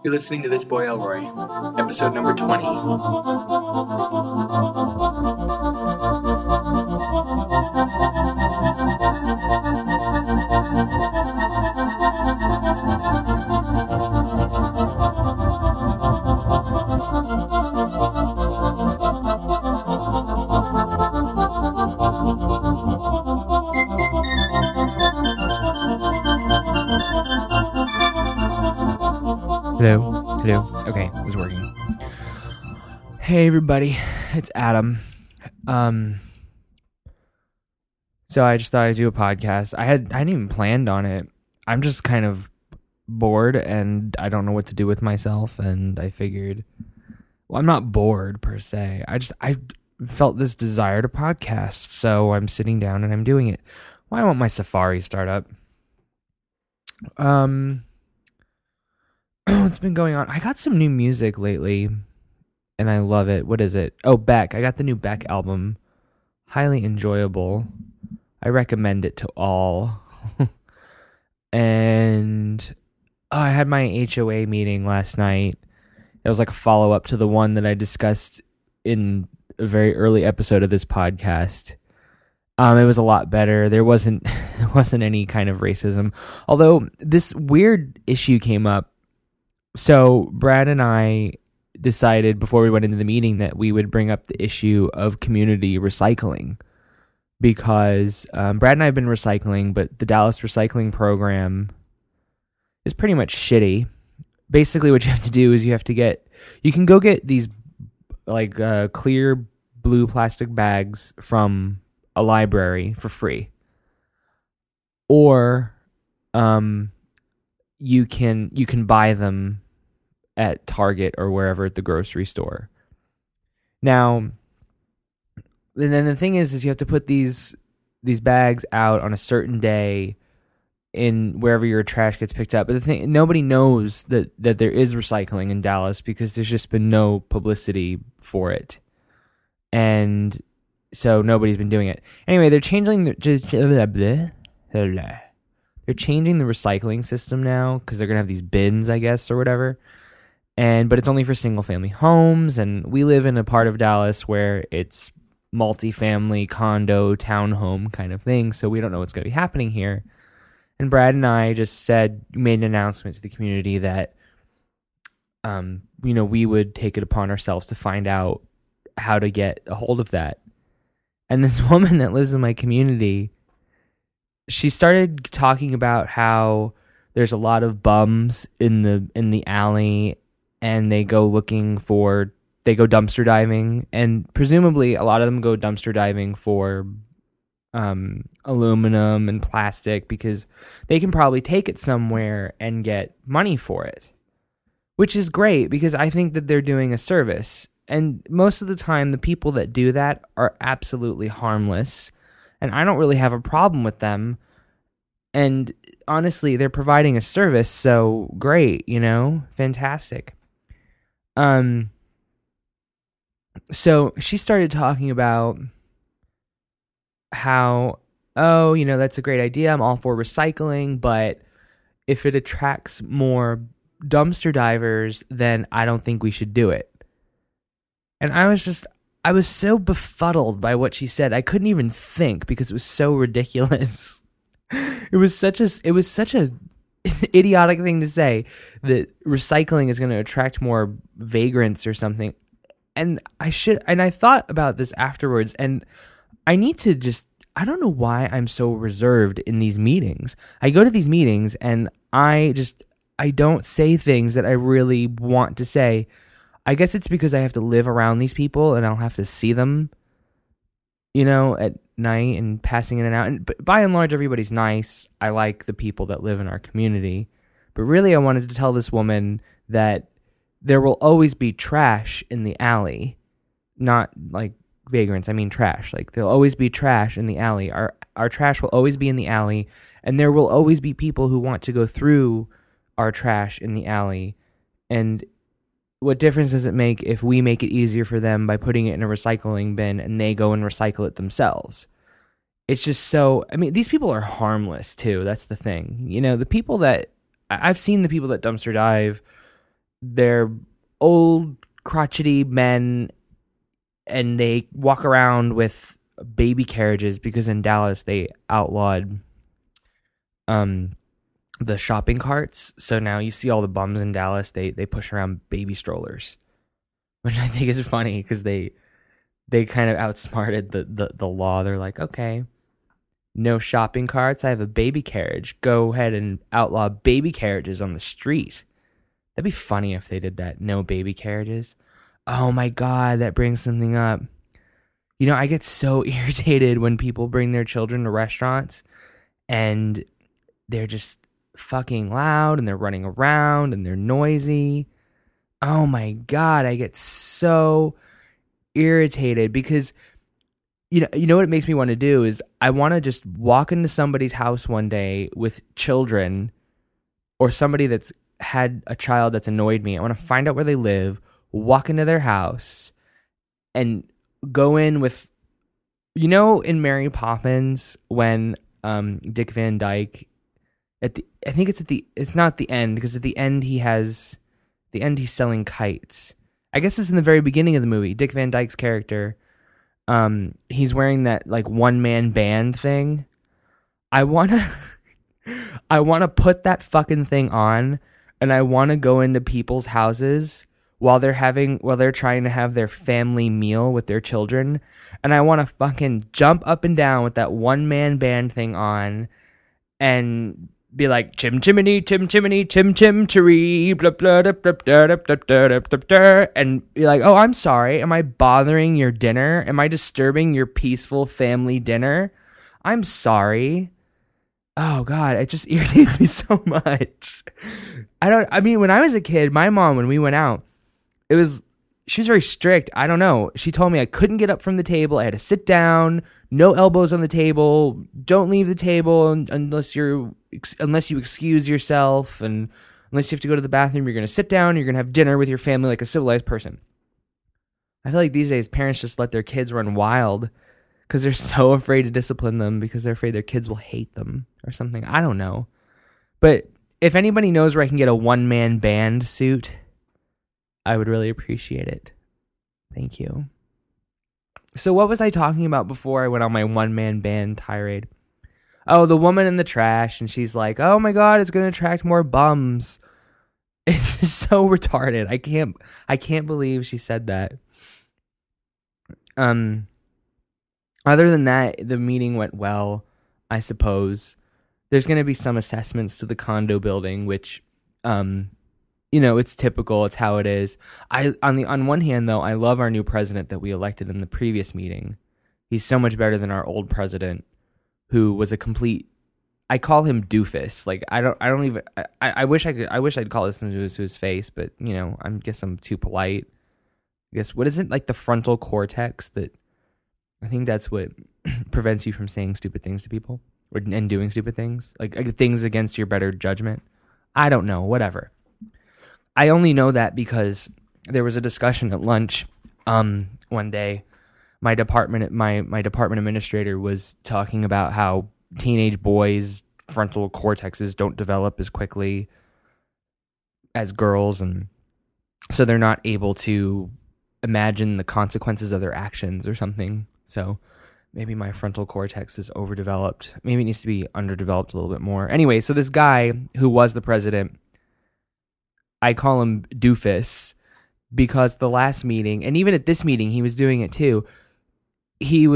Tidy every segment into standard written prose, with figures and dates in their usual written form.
You're listening to This Boy Elroy, episode number 20. Hello. Okay, it's working. Hey everybody, it's Adam. So I just thought I'd do a podcast. I hadn't even planned on it. I'm just kind of bored and I don't know what to do with myself, and I figured, well, I'm not bored per se. I felt this desire to podcast, so I'm sitting down and I'm doing it. Why won't my Safari start up? What's been going on? I got some new music lately, and I love it. What is it? Oh, Beck. I got the new Beck album. Highly enjoyable. I recommend it to all. And I had my HOA meeting last night. It was like a follow-up to the one that I discussed in a very early episode of this podcast. It was a lot better. There wasn't any kind of racism. Although this weird issue came up. So Brad and I decided before we went into the meeting that we would bring up the issue of community recycling, because Brad and I have been recycling, but the Dallas recycling program is pretty much shitty. Basically what you have to do is you can go get these like clear blue plastic bags from a library for free, or you can buy them at Target or wherever at the grocery store. Now, and then the thing is you have to put these bags out on a certain day in wherever your trash gets picked up. But the thing, nobody knows that there is recycling in Dallas because there's just been no publicity for it, and so nobody's been doing it. Anyway, they're changing the recycling system now because they're gonna have these bins, I guess, or whatever. But it's only for single family homes, and we live in a part of Dallas where it's multifamily, condo, townhome kind of thing, so we don't know what's going to be happening here. And Brad and I just made an announcement to the community that, we would take it upon ourselves to find out how to get a hold of that. And this woman that lives in my community, she started talking about how there's a lot of bums in the alley, and they go dumpster diving, and presumably a lot of them go dumpster diving for aluminum and plastic because they can probably take it somewhere and get money for it, which is great because I think that they're doing a service. And most of the time, the people that do that are absolutely harmless, and I don't really have a problem with them. And honestly, they're providing a service, so great, fantastic. So she started talking about how, that's a great idea. I'm all for recycling, but if it attracts more dumpster divers, then I don't think we should do it. And I was so befuddled by what she said. I couldn't even think because it was so ridiculous. It was such a idiotic thing to say, that recycling is going to attract more vagrants or something. And I thought about this afterwards, and I don't know why I'm so reserved in these meetings. I go to these meetings and I don't say things that I really want to say. I guess it's because I have to live around these people and I'll have to see them, at night and passing in and out. But by and large, everybody's nice. I like the people that live in our community. But really, I wanted to tell this woman that there will always be trash in the alley. Not like vagrants, I mean trash. Like, there'll always be trash in the alley. Our trash will always be in the alley, and there will always be people who want to go through our trash in the alley. And what difference does it make if we make it easier for them by putting it in a recycling bin and they go and recycle it themselves? It's just so, these people are harmless too. That's the thing. The people that, I've seen the people that dumpster dive, they're old crotchety men, and they walk around with baby carriages because in Dallas they outlawed the shopping carts. So now you see all the bums in Dallas, they push around baby strollers, which I think is funny because they kind of outsmarted the law. They're like, okay, no shopping carts. I have a baby carriage. Go ahead and outlaw baby carriages on the street. That'd be funny if they did that. No baby carriages. Oh my God, that brings something up. You know, I get so irritated when people bring their children to restaurants and they're just fucking loud and they're running around and they're noisy. Oh my God, I get so irritated because you know what it makes me want to do is I want to just walk into somebody's house one day with children or somebody that's had a child that's annoyed me. I want to find out where they live, walk into their house, and go in with, you know, in Mary Poppins when Dick Van Dyke it's not the end because at the end he's selling kites. I guess it's in the very beginning of the movie. Dick Van Dyke's character, he's wearing that like one man band thing. I wanna put that fucking thing on, and I wanna go into people's houses while they're trying to have their family meal with their children, and I wanna fucking jump up and down with that one man band thing on, and be like chim chimney, chim chimney, chim chim chiree, blah blah blah blah blah blah blah blah blah, and be like, oh, I'm sorry, am I bothering your dinner? Am I disturbing your peaceful family dinner? I'm sorry. Oh God, it just irritates me so much. I mean, when I was a kid, my mom, when we went out, she was very strict. I don't know. She told me I couldn't get up from the table. I had to sit down, no elbows on the table. Don't leave the table unless you excuse yourself, and unless you have to go to the bathroom, you're going to sit down, you're going to have dinner with your family like a civilized person. I feel like these days parents just let their kids run wild because they're so afraid to discipline them because they're afraid their kids will hate them or something. I don't know. But if anybody knows where I can get a one-man band suit, I would really appreciate it. Thank you. So what was I talking about before I went on my one-man band tirade? Oh, the woman in the trash, and she's like, oh my God, it's going to attract more bums. It's just so retarded. I can't believe she said that. Other than that, the meeting went well, I suppose. There's going to be some assessments to the condo building, which, you know, it's typical. It's how it is. On one hand, though, I love our new president that we elected in the previous meeting. He's so much better than our old president, who was a complete. I call him doofus. Like I wish I'd call this to his face, but you know, I guess I'm too polite. I guess what is it, like the frontal cortex that I think that's what prevents you from saying stupid things to people and doing stupid things, like things against your better judgment. I don't know, whatever. I only know that because there was a discussion at lunch one day. My department administrator was talking about how teenage boys' frontal cortexes don't develop as quickly as girls, and so they're not able to imagine the consequences of their actions or something. So maybe my frontal cortex is overdeveloped. Maybe it needs to be underdeveloped a little bit more. Anyway, so this guy who was the president, I call him Doofus because the last meeting, and even at this meeting, he was doing it too. We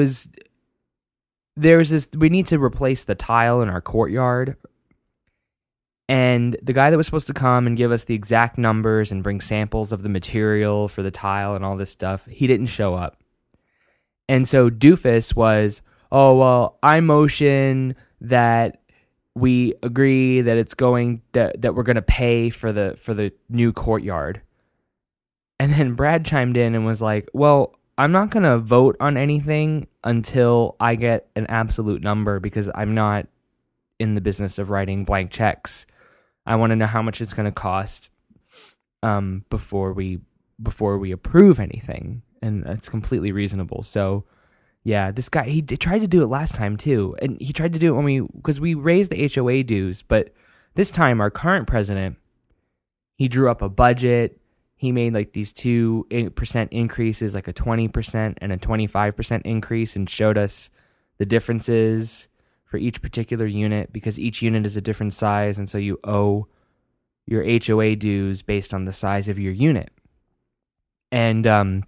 need to replace the tile in our courtyard. And the guy that was supposed to come and give us the exact numbers and bring samples of the material for the tile and all this stuff, he didn't show up. And so Doofus was, oh, well, I motion that we agree that that we're going to pay for the new courtyard. And then Brad chimed in and was like, well, I'm not going to vote on anything until I get an absolute number because I'm not in the business of writing blank checks. I want to know how much it's going to cost before we approve anything, and that's completely reasonable. So, yeah, this guy, he tried to do it last time too, and he tried to do it because we raised the HOA dues, but this time our current president, he drew up a budget. He made like these 2% increases, like a 20% and a 25% increase, and showed us the differences for each particular unit, because each unit is a different size, and so you owe your HOA dues based on the size of your unit. And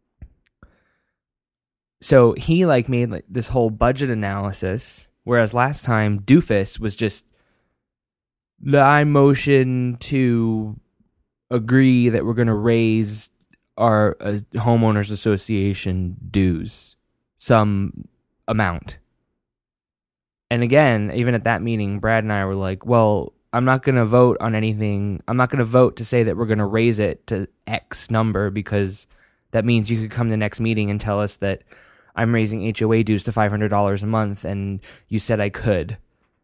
so he like made like this whole budget analysis, whereas last time Doofus was just, I motion to agree that we're going to raise our homeowners association dues some amount. And again, even at that meeting, Brad and I were like, well, I'm not going to vote on anything. I'm not going to vote to say that we're going to raise it to X number, because that means you could come to the next meeting and tell us that I'm raising HOA dues to $500 a month and you said I could.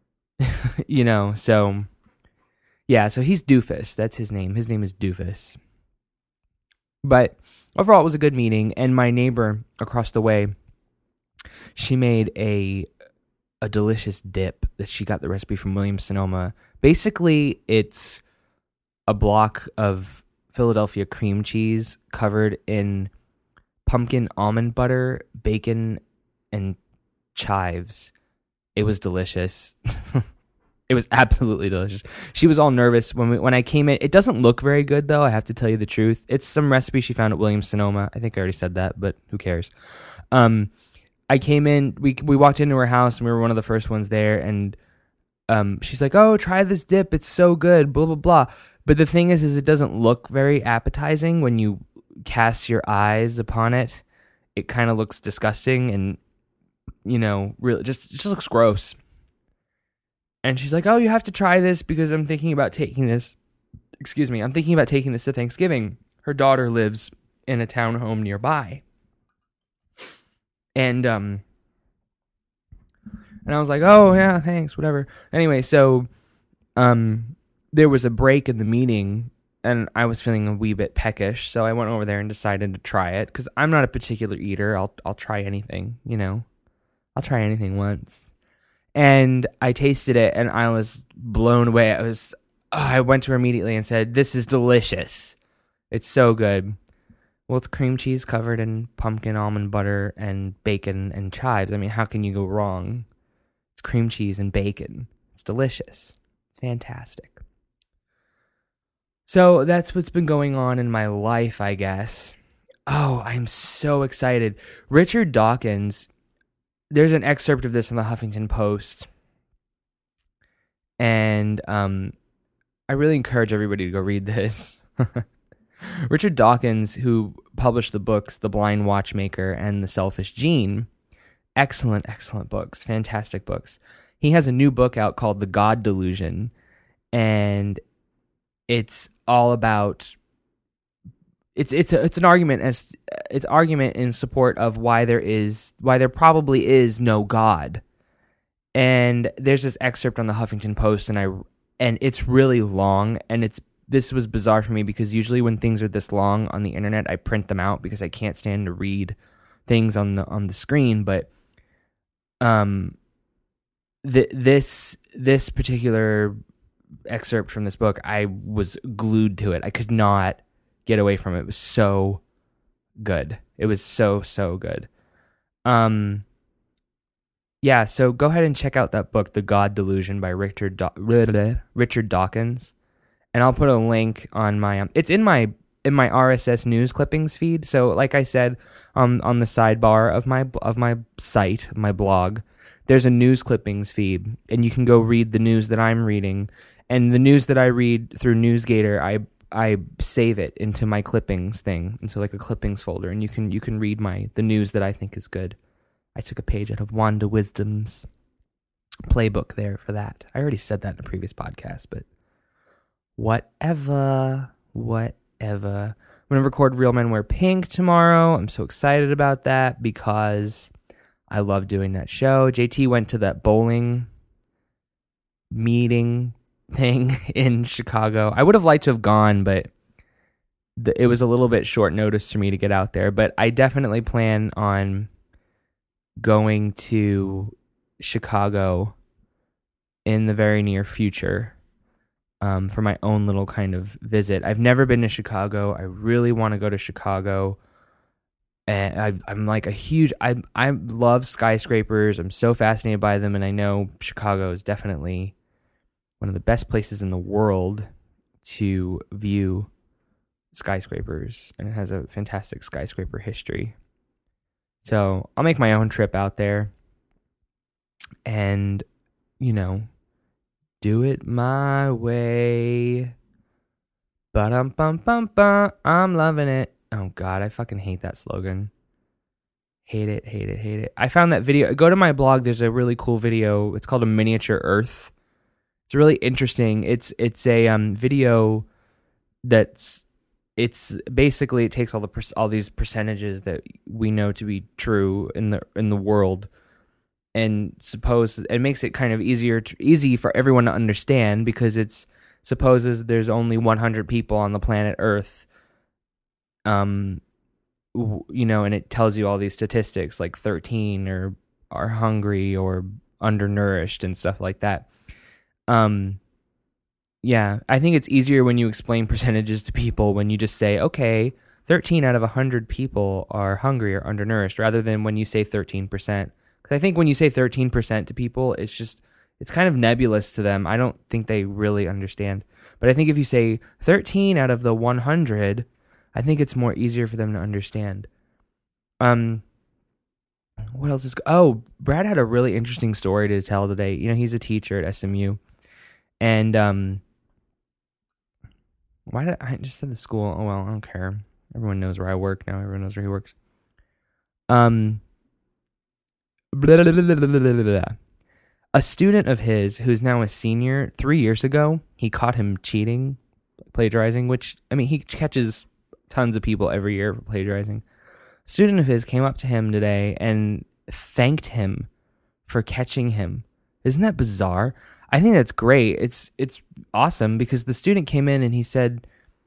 So yeah, so he's Doofus. That's his name. His name is Doofus. But overall, it was a good meeting, and my neighbor across the way, she made a delicious dip that she got the recipe from Williams-Sonoma. Basically, it's a block of Philadelphia cream cheese covered in pumpkin almond butter, bacon, and chives. It was delicious. It was absolutely delicious. She was all nervous when I came in. It doesn't look very good, though, I have to tell you the truth. It's some recipe she found at Williams-Sonoma. I think I already said that, but who cares? I came in, we walked into her house, and we were one of the first ones there, and she's like, oh, try this dip, it's so good, blah, blah, blah. But the thing is it doesn't look very appetizing when you cast your eyes upon it. It kind of looks disgusting, and, really just looks gross. And she's like, oh, you have to try this because I'm thinking about taking this to Thanksgiving. Her daughter lives in a townhome nearby. And I was like, oh, yeah, thanks, whatever. Anyway, so there was a break in the meeting, and I was feeling a wee bit peckish, so I went over there and decided to try it, because I'm not a particular eater. I'll try anything, I'll try anything once. And I tasted it, and I was blown away. I went to her immediately and said, this is delicious. It's so good. Well, it's cream cheese covered in pumpkin almond butter and bacon and chives. I mean, how can you go wrong? It's cream cheese and bacon. It's delicious. It's fantastic. So that's what's been going on in my life, I guess. Oh, I'm so excited. Richard Dawkins, there's an excerpt of this in the Huffington Post. And I really encourage everybody to go read this. Richard Dawkins, who published the books The Blind Watchmaker and The Selfish Gene, excellent books, fantastic books. He has a new book out called The God Delusion, and it's all about it's an argument in support of why there probably is no God. And there's this excerpt on the Huffington Post, and it's really long, and this was bizarre for me, because usually when things are this long on the internet, I print them out because I can't stand to read things on the screen. But this particular excerpt from this book, I was glued to it. I could not get away from it. It was so good. It was so good. Yeah, so go ahead and check out that book, The God Delusion by Richard Dawkins. And I'll put a link on my it's in my RSS news clippings feed. So like I said, on the sidebar of my site, my blog, there's a news clippings feed, and you can go read the news that I'm reading. And the news that I read through NewsGator, I save it into my clippings thing, into like a clippings folder, and you can read the news that I think is good. I took a page out of Wanda Wisdom's playbook there for that. I already said that in a previous podcast, but whatever. I'm going to record Real Men Wear Pink tomorrow. I'm so excited about that because I love doing that show. JT went to that bowling meeting thing in Chicago. I would have liked to have gone, but it was a little bit short notice for me to get out there. But I definitely plan on going to Chicago in the very near future. for my own little kind of visit. I've never been to Chicago. I really want to go to Chicago. And I'm like I love skyscrapers. I'm so fascinated by them, and I know Chicago is definitely one of the best places in the world to view skyscrapers, and it has a fantastic skyscraper history. So I'll make my own trip out there and, do it my way. Ba-dum-bum-bum-bum. I'm loving it. Oh, God, I fucking hate that slogan. Hate it, hate it, hate it. I found that video. Go to my blog. There's a really cool video. It's called A Miniature Earth. It's really interesting. It's a video that's basically it takes all these percentages that we know to be true in the world, and it makes it kind of easy for everyone to understand, because it supposes there's only 100 people on the planet Earth. And it tells you all these statistics, like 13 are hungry or undernourished and stuff like that. Yeah, I think it's easier when you explain percentages to people when you just say, okay, 13 out of 100 people are hungry or undernourished, rather than when you say 13%. Because I think when you say 13% to people, it's kind of nebulous to them. I don't think they really understand. But I think if you say 13 out of the 100, I think it's more easier for them to understand. What else is... Oh, Brad had a really interesting story to tell today. He's a teacher at SMU. And why did I just said the school? Oh well, I don't care. Everyone knows where I work now. Everyone knows where he works. Blah, blah, blah, blah, blah. A student of his, who's now a senior, 3 years ago, he caught him cheating, plagiarizing. Which he catches tons of people every year for plagiarizing. A student of his came up to him today and thanked him for catching him. Isn't that bizarre? I think that's great. It's awesome, because the student came in and he said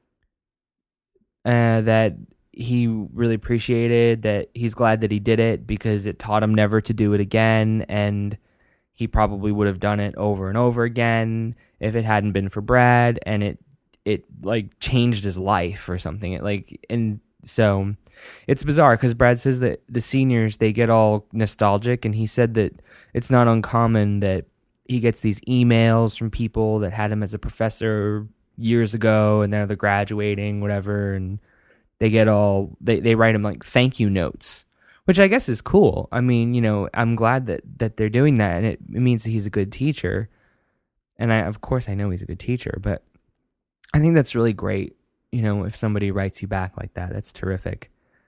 that he really appreciated that. He's glad that he did it because it taught him never to do it again, and he probably would have done it over and over again if it hadn't been for Brad, and it like changed his life or something. And so it's bizarre, because Brad says that the seniors, they get all nostalgic, and he said that it's not uncommon that he gets these emails from people that had him as a professor years ago, and now they're graduating, whatever, and they write him like thank you notes, which I guess is cool. I'm glad that they're doing that, and it means that he's a good teacher. And of course I know he's a good teacher, but I think that's really great. If somebody writes you back like that, that's terrific.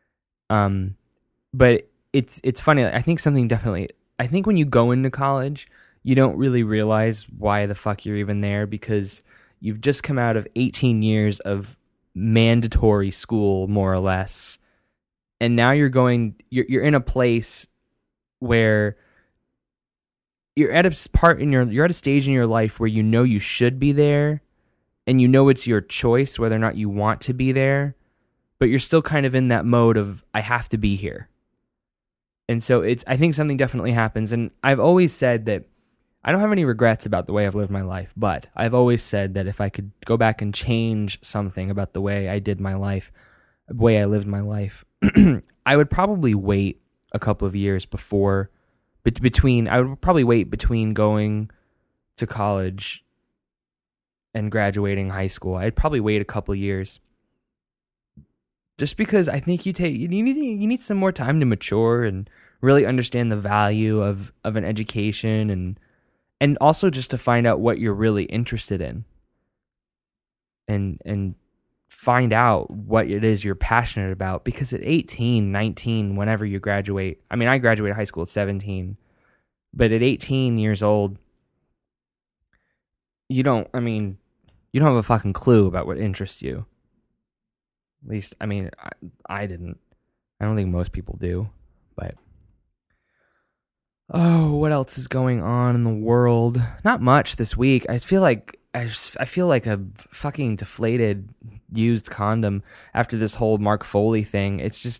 But it's funny. I think when you go into college, you don't really realize why the fuck you're even there, because you've just come out of 18 years of mandatory school, more or less. And now you're in a place where you're at a stage in your life where you should be there, and it's your choice whether or not you want to be there, but you're still kind of in that mode of, I have to be here. And so I think something definitely happens. And I've always said that I don't have any regrets about the way I've lived my life, but I've always said that if I could go back and change something about the way I did my life, the way I lived my life, I would probably wait a couple of years between going to college and graduating high school. I'd probably wait a couple of years, just because I think you need some more time to mature and really understand the value of an education, and also just to find out what you're really interested in, and find out what it is you're passionate about. Because at 18, 19, whenever you graduate, I graduated high school at 17, but at 18 years old, you don't have a fucking clue about what interests you. At least, I didn't. I don't think most people do, but... Oh, what else is going on in the world? Not much this week. I feel like a fucking deflated used condom after this whole Mark Foley thing. It's just,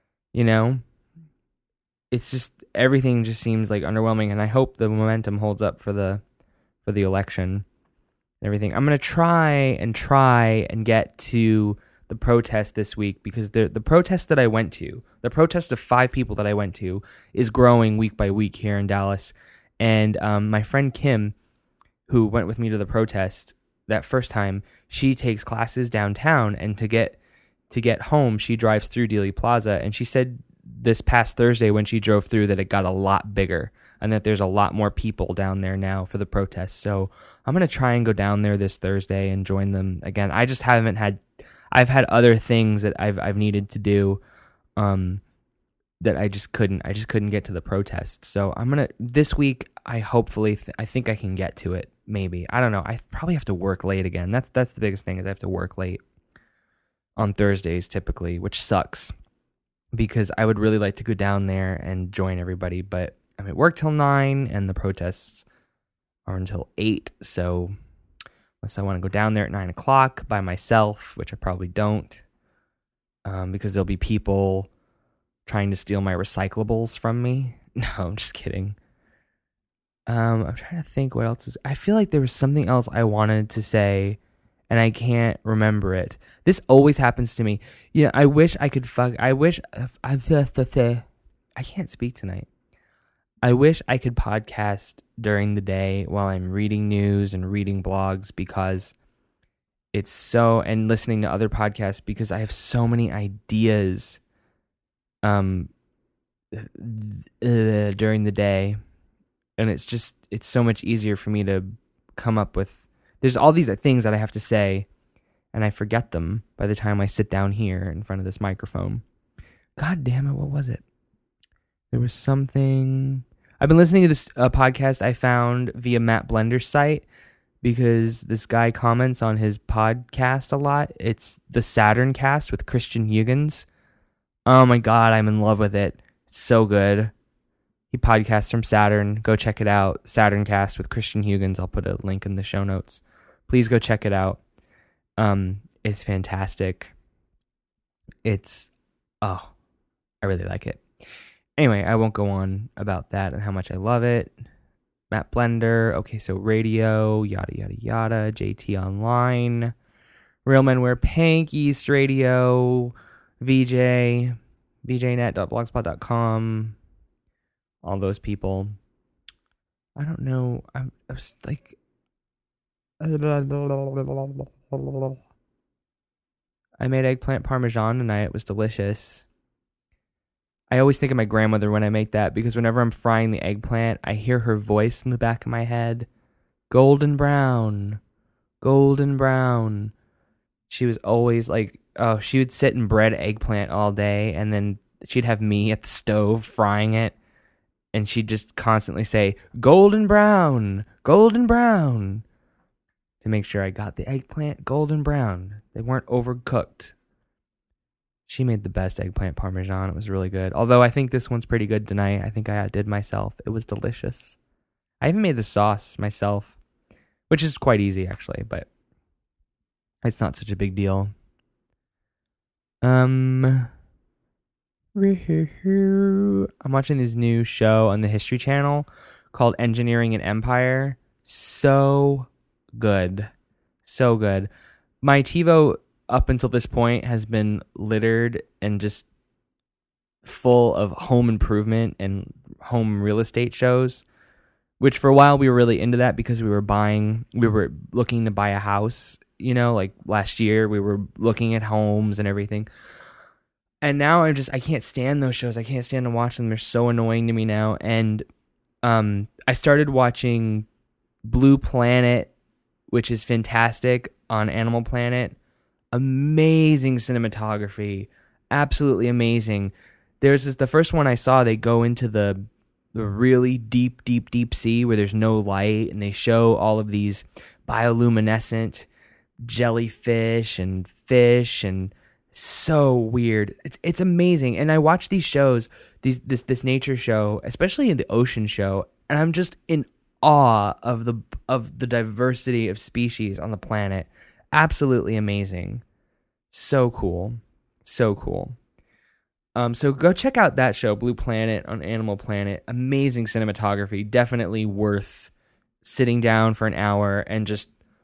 everything just seems like underwhelming, and I hope the momentum holds up for the election. and everything. I'm going to try and get to the protest this week, because the protest that I went to, the protest of 5 people that I went to, is growing week by week here in Dallas. And my friend Kim, who went with me to the protest that first time, she takes classes downtown, and to get home, she drives through Dealey Plaza, and she said this past Thursday when she drove through that it got a lot bigger and that there's a lot more people down there now for the protest. So I'm going to try and go down there this Thursday and join them again. I just haven't had... I've had other things that I've needed to do, that I just couldn't get to the protest. So I'm gonna this week. I think I can get to it. Maybe, I don't know. I probably have to work late again. That's the biggest thing, is I have to work late on Thursdays typically, which sucks, because I would really like to go down there and join everybody. But I'm at work till 9, and the protests are until 8. So unless I want to go down there at 9 o'clock by myself, which I probably don't, because there'll be people trying to steal my recyclables from me. No, I'm just kidding. I'm trying to think what else is... I feel like there was something else I wanted to say, and I can't remember it. This always happens to me. Yeah, I wish I could I can't speak tonight. I wish I could podcast during the day while I'm reading news and reading blogs, because it's so... and listening to other podcasts, because I have so many ideas during the day, and it's so much easier for me to come up with... there's all these things that I have to say, and I forget them by the time I sit down here in front of this microphone. God damn it, what was it? There was something... I've been listening to this podcast I found via Matt Blender's site, because this guy comments on his podcast a lot. It's the Saturn Cast with Christian Huygens. Oh my God, I'm in love with it. It's so good. He podcasts from Saturn. Go check it out. Saturn Cast with Christian Huygens. I'll put a link in the show notes. Please go check it out. It's fantastic. I really like it. Anyway, I won't go on about that and how much I love it. Matt Blender, Okay So Radio, yada, yada, yada, JT Online, Real Men Wear Pink, East Radio, VJ, vjnet.blogspot.com, all those people. I don't know. I was like... I made eggplant parmesan tonight. It was delicious. I always think of my grandmother when I make that, because whenever I'm frying the eggplant, I hear her voice in the back of my head. Golden brown. Golden brown. She was always like, she would sit and bread eggplant all day, and then she'd have me at the stove frying it, and she'd just constantly say, golden brown, golden brown, to make sure I got the eggplant golden brown. They weren't overcooked. She made the best eggplant parmesan. It was really good. Although I think this one's pretty good tonight. I think I outdid myself. It was delicious. I even made the sauce myself, which is quite easy actually, but it's not such a big deal. I'm watching this new show on the History Channel called Engineering an Empire. So good. So good. My TiVo up until this point has been littered and just full of home improvement and home real estate shows, which for a while we were really into that, because we were looking to buy a house, like last year we were looking at homes and everything. And now I can't stand those shows. I can't stand to watch them. They're so annoying to me now. And I started watching Blue Planet, which is fantastic, on Animal Planet. Amazing cinematography, absolutely amazing. There's the first one I saw, they go into the really deep sea where there's no light, and they show all of these bioluminescent jellyfish and fish, and so weird. It's amazing. And I watch these shows, this nature show, especially in the ocean show, and I'm just in awe of the diversity of species on the planet. Absolutely amazing. So cool. So cool. So go check out that show, Blue Planet, on Animal Planet. Amazing cinematography. Definitely worth sitting down for an hour and just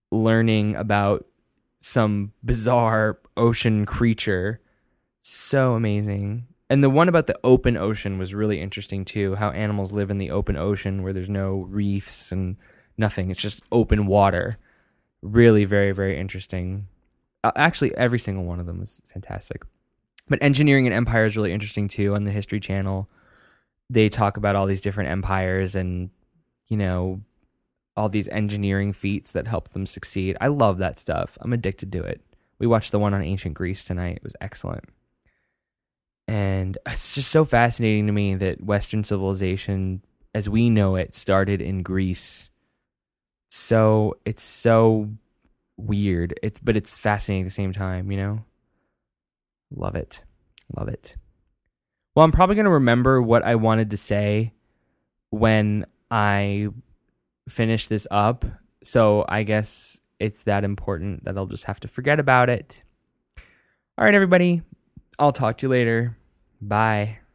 learning about some bizarre ocean creature. So amazing. And the one about the open ocean was really interesting too, how animals live in the open ocean where there's no reefs and nothing. It's just open water. Really very, very interesting. Actually, every single one of them was fantastic. But Engineering an Empire is really interesting too on the History Channel. They talk about all these different empires and, you know, all these engineering feats that help them succeed. I love that stuff. I'm addicted to it. We watched the one on ancient Greece tonight. It was excellent. And it's just so fascinating to me that Western civilization, as we know it, started in Greece. So it's so weird. But it's fascinating at the same time, you know? Love it. Love it. Well, I'm probably going to remember what I wanted to say when I finish this up. So I guess it's that important that I'll just have to forget about it. All right, everybody. I'll talk to you later. Bye.